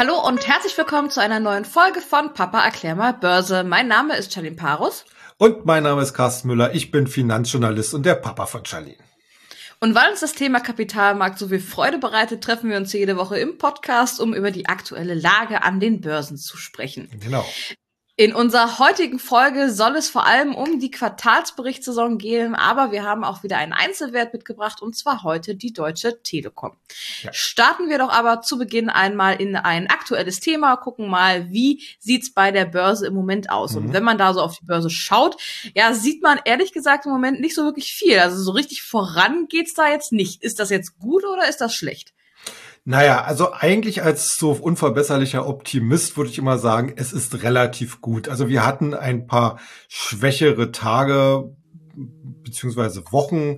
Hallo und herzlich willkommen zu einer neuen Folge von Papa erklär mal Börse. Mein Name ist Charlene Parus. Und mein Name ist Carsten Müller. Ich bin Finanzjournalist und der Papa von Charlene. Und weil uns das Thema Kapitalmarkt so viel Freude bereitet, treffen wir uns jede Woche im Podcast, um über die aktuelle Lage an den Börsen zu sprechen. Genau. In unserer heutigen Folge soll es vor allem um die Quartalsberichtssaison gehen, aber wir haben auch wieder einen Einzelwert mitgebracht, und zwar heute die Deutsche Telekom. Ja. Starten wir doch aber zu Beginn einmal in ein aktuelles Thema, gucken mal, wie sieht's bei der Börse im Moment aus. Und wenn man da so auf die Börse schaut, ja, sieht man ehrlich gesagt im Moment nicht so wirklich viel. Also so richtig voran geht's da jetzt nicht. Ist das jetzt gut oder ist das schlecht? Naja, also eigentlich als so unverbesserlicher Optimist würde ich immer sagen, es ist relativ gut. Also wir hatten ein paar schwächere Tage beziehungsweise Wochen,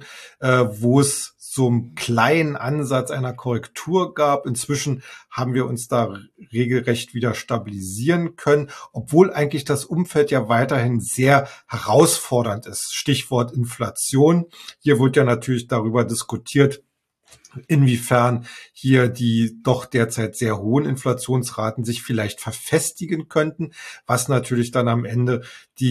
wo es so einen kleinen Ansatz einer Korrektur gab. Inzwischen haben wir uns da regelrecht wieder stabilisieren können, obwohl eigentlich das Umfeld ja weiterhin sehr herausfordernd ist. Stichwort Inflation. Hier wird ja natürlich darüber diskutiert, inwiefern hier die doch derzeit sehr hohen Inflationsraten sich vielleicht verfestigen könnten, was natürlich dann am Ende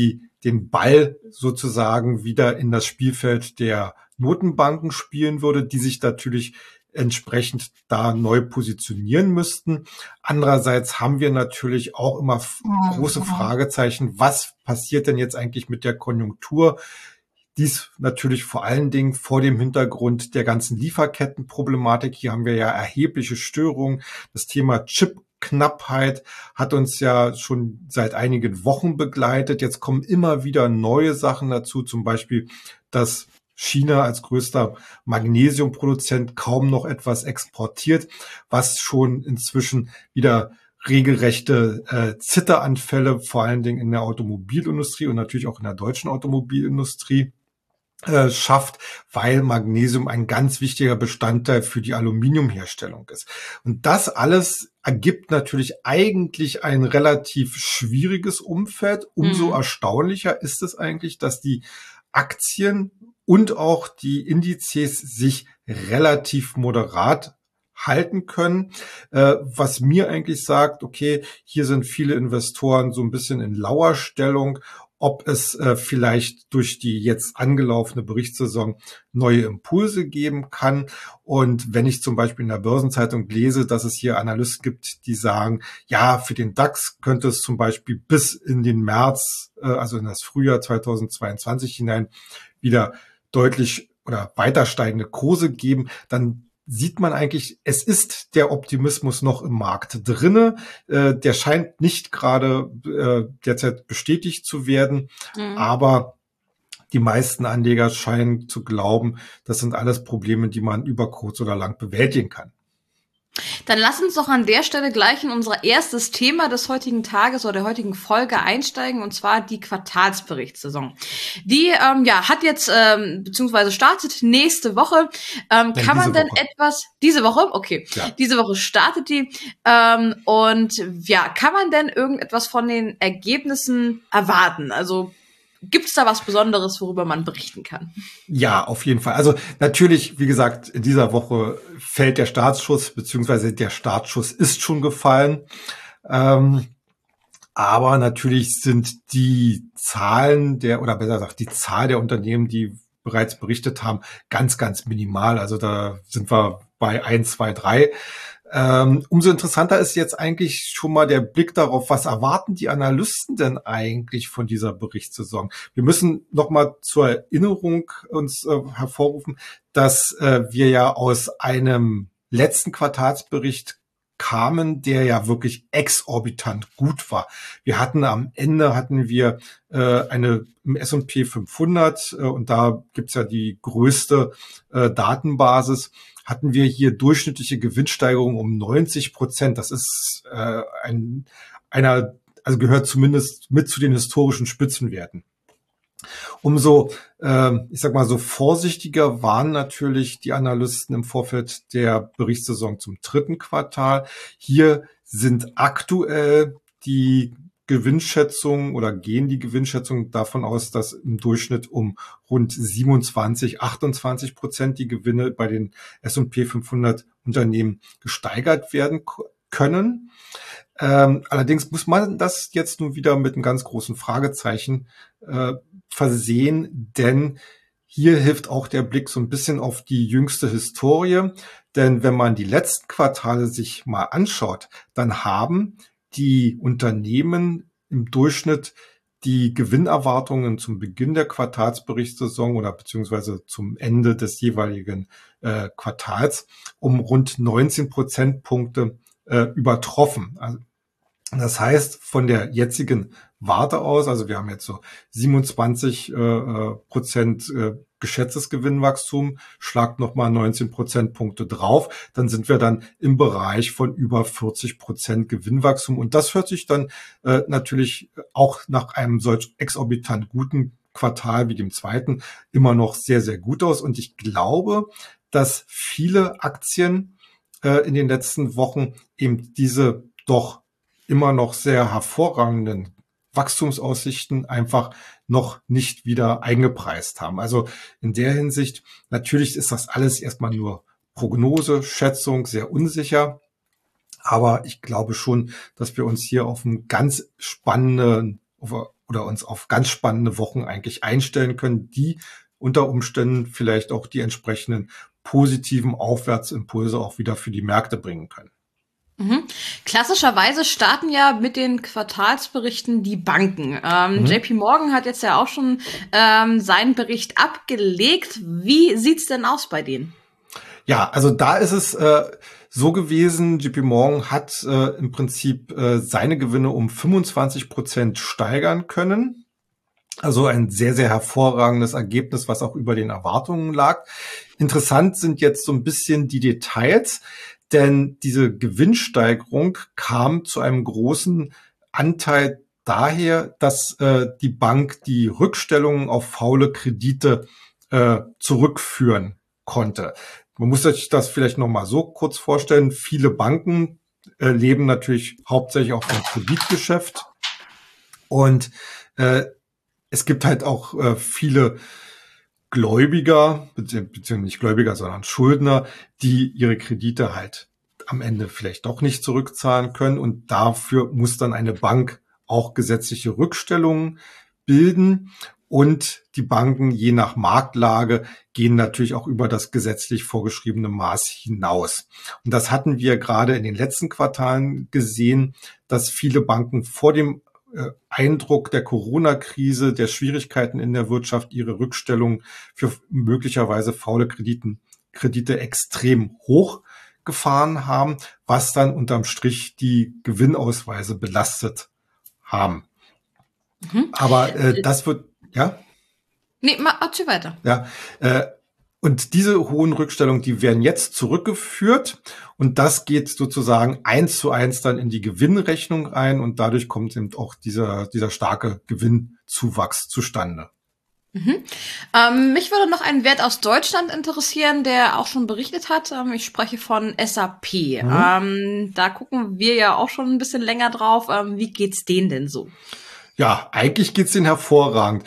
den Ball sozusagen wieder in das Spielfeld der Notenbanken spielen würde, die sich natürlich entsprechend da neu positionieren müssten. Andererseits haben wir natürlich auch immer große Fragezeichen, was passiert denn jetzt eigentlich mit der Konjunktur? Dies natürlich vor allen Dingen vor dem Hintergrund der ganzen Lieferkettenproblematik. Hier haben wir ja erhebliche Störungen. Das Thema Chipknappheit hat uns ja schon seit einigen Wochen begleitet. Jetzt kommen immer wieder neue Sachen dazu, zum Beispiel, dass China als größter Magnesiumproduzent kaum noch etwas exportiert, was schon inzwischen wieder regelrechte Zitteranfälle, vor allen Dingen in der Automobilindustrie und natürlich auch in der deutschen Automobilindustrie schafft, weil Magnesium ein ganz wichtiger Bestandteil für die Aluminiumherstellung ist. Und das alles ergibt natürlich eigentlich ein relativ schwieriges Umfeld. Umso erstaunlicher ist es eigentlich, dass die Aktien und auch die Indizes sich relativ moderat halten können, was mir eigentlich sagt, okay, hier sind viele Investoren so ein bisschen in Lauerstellung, ob es vielleicht durch die jetzt angelaufene Berichtssaison neue Impulse geben kann. Und wenn ich zum Beispiel in der Börsenzeitung lese, dass es hier Analysten gibt, die sagen, ja, für den DAX könnte es zum Beispiel bis in den März, also in das Frühjahr 2022 hinein, wieder deutlich oder weiter steigende Kurse geben, dann sieht man eigentlich, es ist der Optimismus noch im Markt drinne. Der scheint nicht gerade derzeit bestätigt zu werden, aber die meisten Anleger scheinen zu glauben, das sind alles Probleme, die man über kurz oder lang bewältigen kann. Dann lass uns doch an der Stelle gleich in unser erstes Thema des heutigen Tages oder der heutigen Folge einsteigen, und zwar die Quartalsberichtssaison. Die hat jetzt beziehungsweise startet nächste Woche. Kann man denn etwas diese Woche? Okay, ja. Diese Woche startet die und ja, kann man denn irgendetwas von den Ergebnissen erwarten? Also gibt es da was Besonderes, worüber man berichten kann? Ja, auf jeden Fall. Also natürlich, wie gesagt, in dieser Woche fällt der Startschuss, beziehungsweise der Startschuss ist schon gefallen. Aber natürlich sind die Zahlen oder besser gesagt, die Zahl der Unternehmen, die bereits berichtet haben, ganz, ganz minimal. Also da sind wir bei 1, 2, 3. Umso interessanter ist jetzt eigentlich schon mal der Blick darauf, was erwarten die Analysten denn eigentlich von dieser Berichtssaison? Wir müssen noch mal zur Erinnerung uns hervorrufen, dass wir ja aus einem letzten Quartalsbericht kamen, der ja wirklich exorbitant gut war. Am Ende hatten wir im S&P 500 und da gibt's ja die größte Datenbasis, hatten wir hier durchschnittliche Gewinnsteigerung um 90%. Das ist gehört zumindest mit zu den historischen Spitzenwerten. Umso, so vorsichtiger waren natürlich die Analysten im Vorfeld der Berichtssaison zum dritten Quartal. Hier sind aktuell die Gewinnschätzungen oder gehen die Gewinnschätzungen davon aus, dass im Durchschnitt um rund 27-28% die Gewinne bei den S&P 500 Unternehmen gesteigert werden können. Allerdings muss man das jetzt nun wieder mit einem ganz großen Fragezeichen versehen, denn hier hilft auch der Blick so ein bisschen auf die jüngste Historie. Denn wenn man die letzten Quartale sich mal anschaut, dann haben die Unternehmen im Durchschnitt die Gewinnerwartungen zum Beginn der Quartalsberichtssaison oder beziehungsweise zum Ende des jeweiligen Quartals um rund 19 Prozentpunkte übertroffen. Also, das heißt, von der jetzigen Warte aus, also wir haben jetzt so 27% geschätztes Gewinnwachstum, schlagt nochmal 19 Prozentpunkte drauf, dann sind wir dann im Bereich von über 40% Gewinnwachstum. Und das hört sich dann natürlich auch nach einem solch exorbitant guten Quartal wie dem zweiten immer noch sehr, sehr gut aus. Und ich glaube, dass viele Aktien in den letzten Wochen eben diese doch immer noch sehr hervorragenden Wachstumsaussichten einfach noch nicht wieder eingepreist haben. Also in der Hinsicht, natürlich ist das alles erstmal nur Prognose, Schätzung, sehr unsicher. Aber ich glaube schon, dass wir uns hier auf einen ganz spannenden oder uns auf ganz spannende Wochen eigentlich einstellen können, die unter Umständen vielleicht auch die entsprechenden positiven Aufwärtsimpulse auch wieder für die Märkte bringen können. Mhm. Klassischerweise starten ja mit den Quartalsberichten die Banken. JP Morgan hat jetzt ja auch schon seinen Bericht abgelegt. Wie sieht's denn aus bei denen? Ja, also da ist es so gewesen, JP Morgan hat im Prinzip seine Gewinne um 25% steigern können. Also ein sehr, sehr hervorragendes Ergebnis, was auch über den Erwartungen lag. Interessant sind jetzt so ein bisschen die Details, denn diese Gewinnsteigerung kam zu einem großen Anteil daher, dass die Bank die Rückstellungen auf faule Kredite zurückführen konnte. Man muss sich das vielleicht noch mal so kurz vorstellen. Viele Banken leben natürlich hauptsächlich auch vom Kreditgeschäft und es gibt halt auch viele Gläubiger, beziehungsweise nicht Gläubiger, sondern Schuldner, die ihre Kredite halt am Ende vielleicht doch nicht zurückzahlen können. Und dafür muss dann eine Bank auch gesetzliche Rückstellungen bilden. Und die Banken, je nach Marktlage, gehen natürlich auch über das gesetzlich vorgeschriebene Maß hinaus. Und das hatten wir gerade in den letzten Quartalen gesehen, dass viele Banken vor dem Eindruck der Corona-Krise, der Schwierigkeiten in der Wirtschaft, ihre Rückstellung für möglicherweise faule Kredite extrem hoch gefahren haben, was dann unterm Strich die Gewinnausweise belastet haben. Aber das wird, ja? Nee, erzähl weiter. Ja, und diese hohen Rückstellungen, die werden jetzt zurückgeführt und das geht sozusagen 1:1 dann in die Gewinnrechnung ein und dadurch kommt eben auch dieser starke Gewinnzuwachs zustande. Mich würde noch ein Wert aus Deutschland interessieren, der auch schon berichtet hat. Ich spreche von SAP. Da gucken wir ja auch schon ein bisschen länger drauf. Wie geht's denen denn so? Ja, eigentlich geht's denen hervorragend.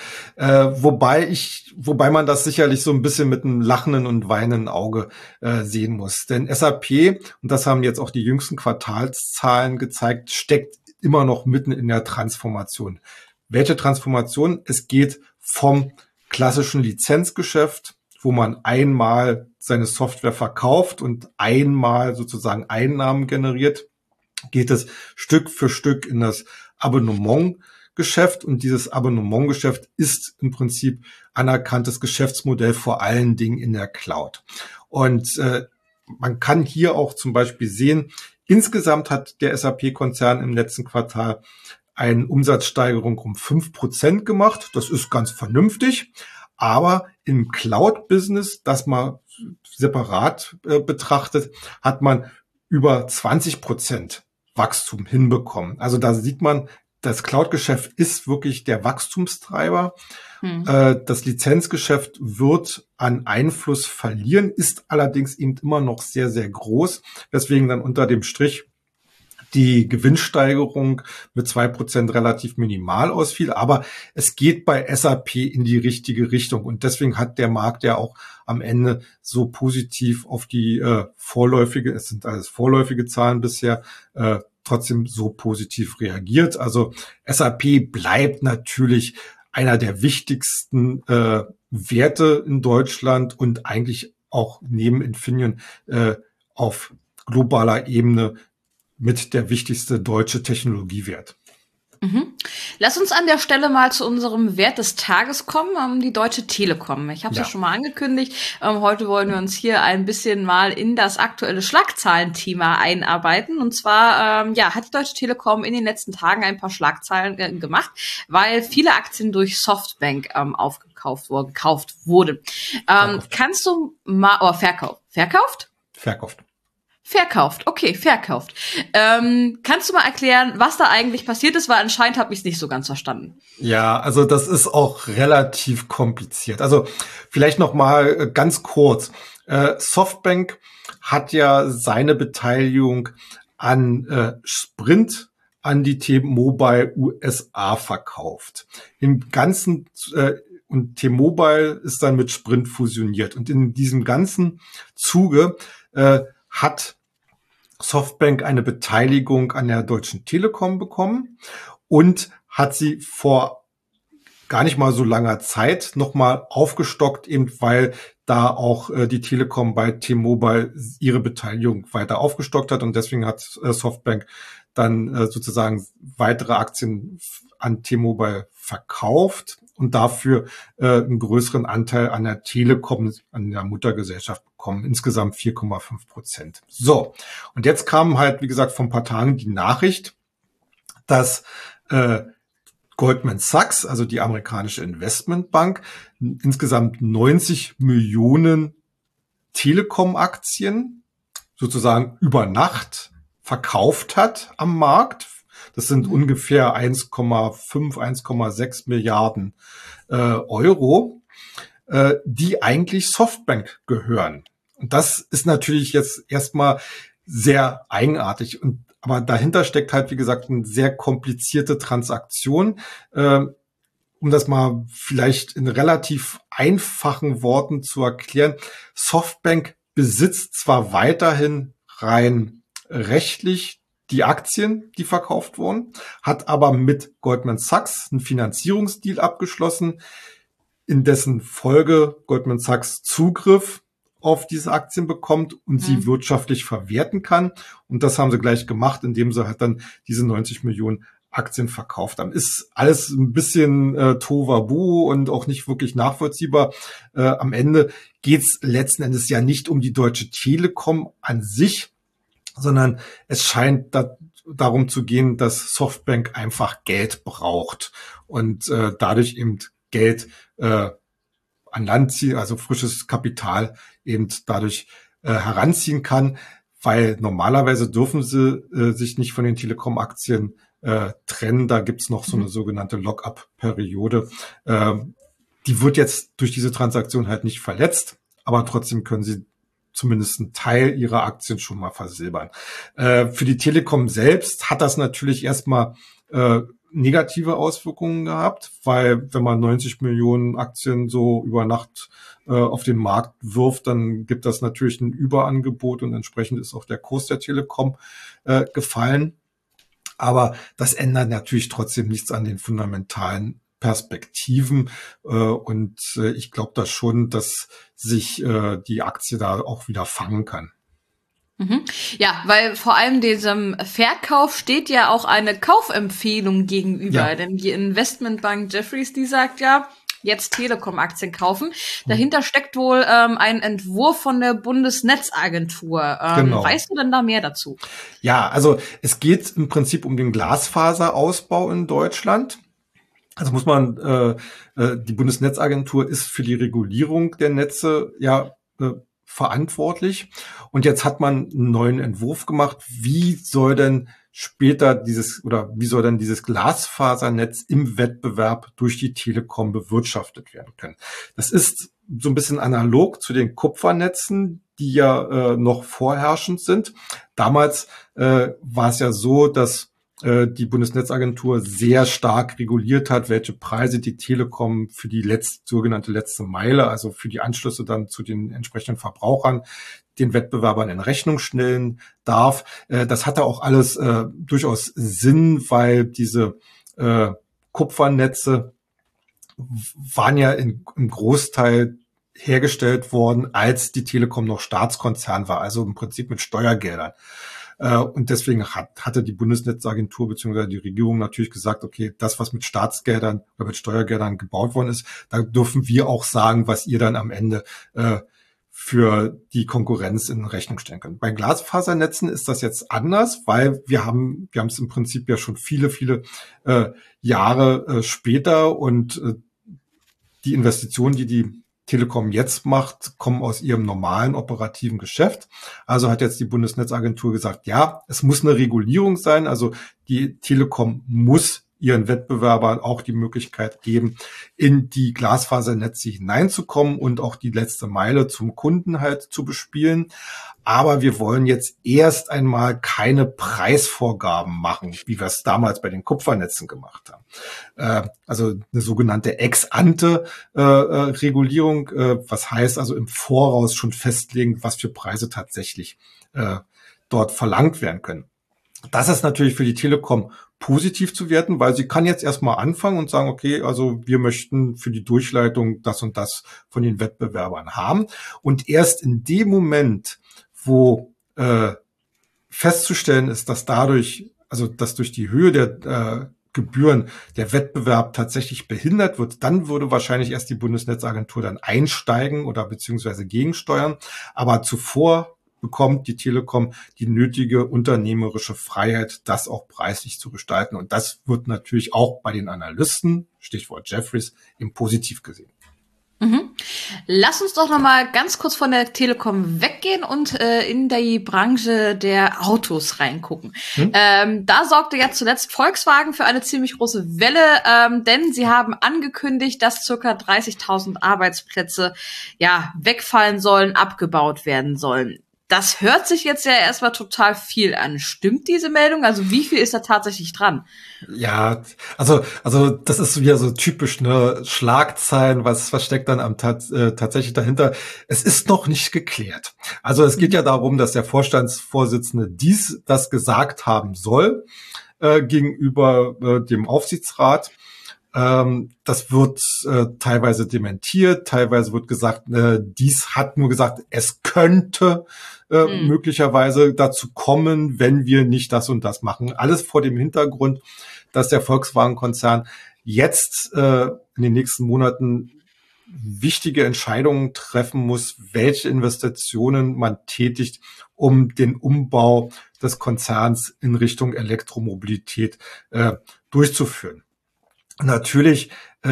Wobei man das sicherlich so ein bisschen mit einem lachenden und weinenden Auge sehen muss. Denn SAP, und das haben jetzt auch die jüngsten Quartalszahlen gezeigt, steckt immer noch mitten in der Transformation. Welche Transformation? Es geht vom klassischen Lizenzgeschäft, wo man einmal seine Software verkauft und einmal sozusagen Einnahmen generiert, geht es Stück für Stück in das Abonnementgeschäft. Und dieses Abonnementgeschäft ist im Prinzip anerkanntes Geschäftsmodell, vor allen Dingen in der Cloud. Und man kann hier auch zum Beispiel sehen, insgesamt hat der SAP-Konzern im letzten Quartal eine Umsatzsteigerung um 5% gemacht. Das ist ganz vernünftig. Aber im Cloud-Business, das mal separat betrachtet, hat man über 20% Wachstum hinbekommen. Also da sieht man, das Cloud-Geschäft ist wirklich der Wachstumstreiber. Das Lizenzgeschäft wird an Einfluss verlieren, ist allerdings eben immer noch sehr, sehr groß, weswegen dann unter dem Strich die Gewinnsteigerung mit 2% relativ minimal ausfiel, aber es geht bei SAP in die richtige Richtung und deswegen hat der Markt ja auch am Ende so positiv auf die vorläufige, es sind alles vorläufige Zahlen bisher, trotzdem so positiv reagiert. Also SAP bleibt natürlich einer der wichtigsten Werte in Deutschland und eigentlich auch neben Infineon auf globaler Ebene mit der wichtigste deutsche Technologiewert. Mhm. Lass uns an der Stelle mal zu unserem Wert des Tages kommen, die Deutsche Telekom. Ich habe es ja schon mal angekündigt. Heute wollen wir uns hier ein bisschen mal in das aktuelle Schlagzahlenthema einarbeiten. Und zwar hat die Deutsche Telekom in den letzten Tagen ein paar Schlagzeilen gemacht, weil viele Aktien durch Softbank gekauft wurden. Kannst du mal verkauft? Verkauft, okay, verkauft. Kannst du mal erklären, was da eigentlich passiert ist? Weil anscheinend habe ich es nicht so ganz verstanden. Ja, also das ist auch relativ kompliziert. Also vielleicht noch mal ganz kurz. Softbank hat ja seine Beteiligung an Sprint an die T-Mobile USA verkauft. Im Ganzen und T-Mobile ist dann mit Sprint fusioniert. Und in diesem ganzen Zuge hat Softbank eine Beteiligung an der Deutschen Telekom bekommen und hat sie vor gar nicht mal so langer Zeit nochmal aufgestockt, eben weil da auch die Telekom bei T-Mobile ihre Beteiligung weiter aufgestockt hat und deswegen hat Softbank dann sozusagen weitere Aktien an T-Mobile verkauft und dafür einen größeren Anteil an der Telekom, an der Muttergesellschaft bekommen, insgesamt 4,5%. So, und jetzt kam halt, wie gesagt, vor ein paar Tagen die Nachricht, dass Goldman Sachs, also die amerikanische Investmentbank, insgesamt 90 Millionen Telekom-Aktien sozusagen über Nacht verkauft hat am Markt. Das sind ungefähr 1,5, 1,6 Milliarden Euro, die eigentlich Softbank gehören. Und das ist natürlich jetzt erstmal sehr eigenartig. Aber dahinter steckt halt, wie gesagt, eine sehr komplizierte Transaktion. Um das mal vielleicht in relativ einfachen Worten zu erklären. Softbank besitzt zwar weiterhin rein rechtlich die Aktien, die verkauft wurden, hat aber mit Goldman Sachs einen Finanzierungsdeal abgeschlossen, in dessen Folge Goldman Sachs Zugriff auf diese Aktien bekommt und sie wirtschaftlich verwerten kann. Und das haben sie gleich gemacht, indem sie halt dann diese 90 Millionen Aktien verkauft haben. Ist alles ein bisschen Tohuwabohu und auch nicht wirklich nachvollziehbar. Am Ende geht's letzten Endes ja nicht um die Deutsche Telekom an sich, sondern es scheint darum zu gehen, dass Softbank einfach Geld braucht und dadurch eben Geld an Land ziehen, also frisches Kapital eben dadurch heranziehen kann, weil normalerweise dürfen sie sich nicht von den Telekom-Aktien trennen. Da gibt's noch so eine sogenannte Lock-up-Periode. Die wird jetzt durch diese Transaktion halt nicht verletzt, aber trotzdem können sie zumindest einen Teil ihrer Aktien schon mal versilbern. Für die Telekom selbst hat das natürlich erstmal negative Auswirkungen gehabt, weil wenn man 90 Millionen Aktien so über Nacht auf den Markt wirft, dann gibt das natürlich ein Überangebot und entsprechend ist auch der Kurs der Telekom gefallen. Aber das ändert natürlich trotzdem nichts an den fundamentalen Perspektiven und ich glaube da schon, dass sich die Aktie da auch wieder fangen kann. Ja, weil vor allem diesem Verkauf steht ja auch eine Kaufempfehlung gegenüber, denn die Investmentbank Jefferies, die sagt ja, jetzt Telekom-Aktien kaufen. Dahinter steckt wohl ein Entwurf von der Bundesnetzagentur. Genau. Weißt du denn da mehr dazu? Ja, also es geht im Prinzip um den Glasfaserausbau in Deutschland. Also muss man, die Bundesnetzagentur ist für die Regulierung der Netze verantwortlich. Und jetzt hat man einen neuen Entwurf gemacht. Wie soll denn dieses Glasfasernetz im Wettbewerb durch die Telekom bewirtschaftet werden können? Das ist so ein bisschen analog zu den Kupfernetzen, die ja noch vorherrschend sind. Damals war es ja so, dass die Bundesnetzagentur sehr stark reguliert hat, welche Preise die Telekom für die sogenannte letzte Meile, also für die Anschlüsse dann zu den entsprechenden Verbrauchern, den Wettbewerbern in Rechnung stellen darf. Das hatte auch alles durchaus Sinn, weil diese Kupfernetze waren ja im Großteil hergestellt worden, als die Telekom noch Staatskonzern war, also im Prinzip mit Steuergeldern. Und deswegen hatte die Bundesnetzagentur bzw. die Regierung natürlich gesagt, okay, das, was mit Staatsgeldern oder mit Steuergeldern gebaut worden ist, da dürfen wir auch sagen, was ihr dann am Ende für die Konkurrenz in Rechnung stellen könnt. Bei Glasfasernetzen ist das jetzt anders, weil wir haben es im Prinzip ja schon viele Jahre später und die Investitionen, die Telekom jetzt macht, kommen aus ihrem normalen operativen Geschäft. Also hat jetzt die Bundesnetzagentur gesagt, ja, es muss eine Regulierung sein. Also die Telekom muss ihren Wettbewerbern auch die Möglichkeit geben, in die Glasfasernetze hineinzukommen und auch die letzte Meile zum Kunden halt zu bespielen. Aber wir wollen jetzt erst einmal keine Preisvorgaben machen, wie wir es damals bei den Kupfernetzen gemacht haben. Also eine sogenannte Ex-ante-Regulierung, was heißt also im Voraus schon festlegen, was für Preise tatsächlich dort verlangt werden können. Das ist natürlich für die Telekom positiv zu werten, weil sie kann jetzt erstmal anfangen und sagen, okay, also wir möchten für die Durchleitung das und das von den Wettbewerbern haben. Und erst in dem Moment, wo festzustellen ist, dass dass durch die Höhe der Gebühren der Wettbewerb tatsächlich behindert wird, dann würde wahrscheinlich erst die Bundesnetzagentur dann einsteigen oder beziehungsweise gegensteuern. Aber zuvor bekommt die Telekom die nötige unternehmerische Freiheit, das auch preislich zu gestalten. Und das wird natürlich auch bei den Analysten, Stichwort Jefferies, im positiv gesehen. Mhm. Lass uns doch noch mal ganz kurz von der Telekom weggehen und in die Branche der Autos reingucken. Da sorgte ja zuletzt Volkswagen für eine ziemlich große Welle, denn sie haben angekündigt, dass circa 30.000 Arbeitsplätze wegfallen sollen, abgebaut werden sollen. Das hört sich jetzt ja erstmal total viel an. Stimmt diese Meldung? Also wie viel ist da tatsächlich dran? Ja, also das ist wieder so typisch, ne, Schlagzeilen, was steckt dann tatsächlich dahinter? Es ist noch nicht geklärt. Also es geht ja darum, dass der Vorstandsvorsitzende das gesagt haben soll gegenüber dem Aufsichtsrat. Das wird teilweise dementiert, teilweise wird gesagt, dies hat nur gesagt, es könnte möglicherweise dazu kommen, wenn wir nicht das und das machen. Alles vor dem Hintergrund, dass der Volkswagen-Konzern jetzt in den nächsten Monaten wichtige Entscheidungen treffen muss, welche Investitionen man tätigt, um den Umbau des Konzerns in Richtung Elektromobilität durchzuführen. Natürlich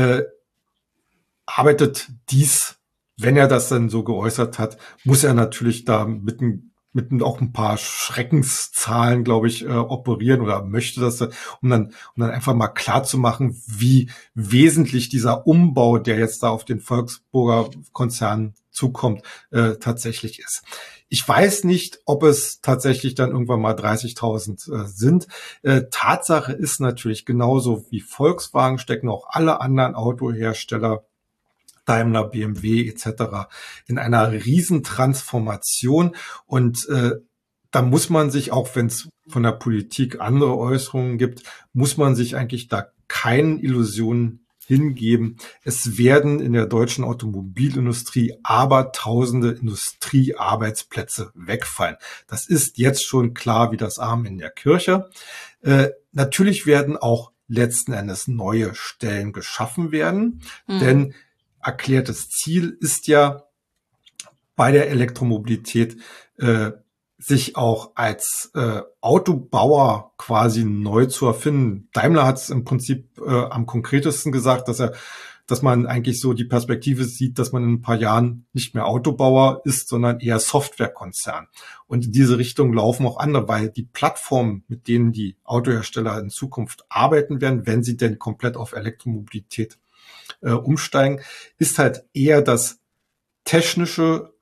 arbeitet dies, wenn er das dann so geäußert hat, muss er natürlich da mit auch ein paar Schreckenszahlen, glaube ich, operieren oder möchte das, um dann einfach mal klar zu machen, wie wesentlich dieser Umbau, der jetzt da auf den Volksburger Konzern zukommt, tatsächlich ist. Ich weiß nicht, ob es tatsächlich dann irgendwann mal 30.000 sind. Tatsache ist natürlich, genauso wie Volkswagen stecken auch alle anderen Autohersteller, Daimler, BMW etc. in einer Riesentransformation. Und da muss man sich, auch wenn es von der Politik andere Äußerungen gibt, muss man sich eigentlich da keinen Illusionen hingeben. Es werden in der deutschen Automobilindustrie aber tausende Industriearbeitsplätze wegfallen. Das ist jetzt schon klar wie das Amen in der Kirche. Natürlich werden auch letzten Endes neue Stellen geschaffen werden, denn erklärtes Ziel ist ja bei der Elektromobilität, sich auch als Autobauer quasi neu zu erfinden. Daimler hat es im Prinzip am konkretesten gesagt, dass man eigentlich so die Perspektive sieht, dass man in ein paar Jahren nicht mehr Autobauer ist, sondern eher Softwarekonzern. Und in diese Richtung laufen auch andere, weil die Plattformen, mit denen die Autohersteller in Zukunft arbeiten werden, wenn sie denn komplett auf Elektromobilität umsteigen, ist halt eher das technische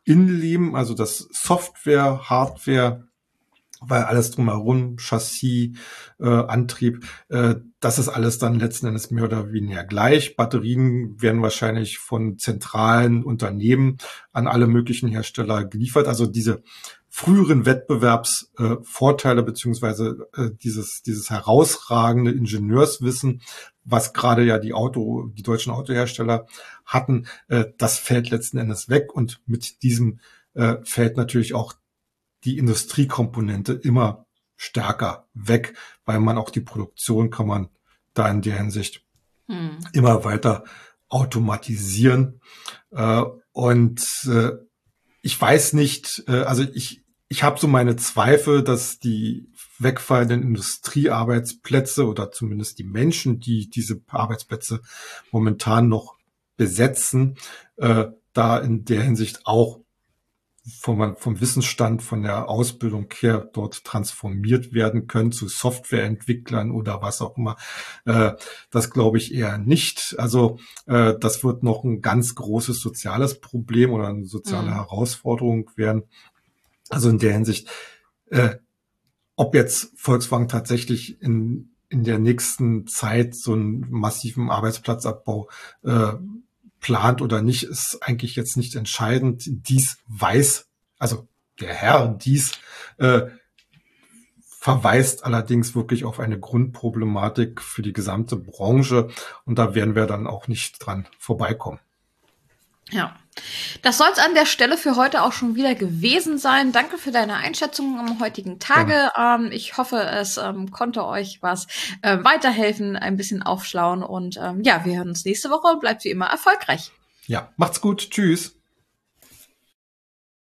Innenleben, also das Software, Hardware, weil alles drumherum, Chassis, Antrieb, das ist alles dann letzten Endes mehr oder weniger gleich. Batterien werden wahrscheinlich von zentralen Unternehmen an alle möglichen Hersteller geliefert. Also diese früheren Wettbewerbsvorteile beziehungsweise dieses herausragende Ingenieurswissen, was gerade ja die deutschen Autohersteller hatten, das fällt letzten Endes weg und mit diesem fällt natürlich auch die Industriekomponente immer stärker weg, weil man auch die Produktion kann man da in der Hinsicht immer weiter automatisieren. Ich weiß nicht, also ich habe so meine Zweifel, dass die wegfallenden Industriearbeitsplätze oder zumindest die Menschen, die diese Arbeitsplätze momentan noch besetzen, da in der Hinsicht auch vom Wissensstand, von der Ausbildung her dort transformiert werden können zu Softwareentwicklern oder was auch immer. Das glaube ich eher nicht. Also das wird noch ein ganz großes soziales Problem oder eine soziale Herausforderung werden. Also in der Hinsicht, ob jetzt Volkswagen tatsächlich in der nächsten Zeit so einen massiven Arbeitsplatzabbau plant oder nicht, ist eigentlich jetzt nicht entscheidend. Der Herr dies verweist allerdings wirklich auf eine Grundproblematik für die gesamte Branche und da werden wir dann auch nicht dran vorbeikommen. Ja, das soll es an der Stelle für heute auch schon wieder gewesen sein. Danke für deine Einschätzung am heutigen Tage. Ja. Ich hoffe, es konnte euch was weiterhelfen, ein bisschen aufschlauen und wir hören uns nächste Woche. Bleibt wie immer erfolgreich. Ja, macht's gut. Tschüss.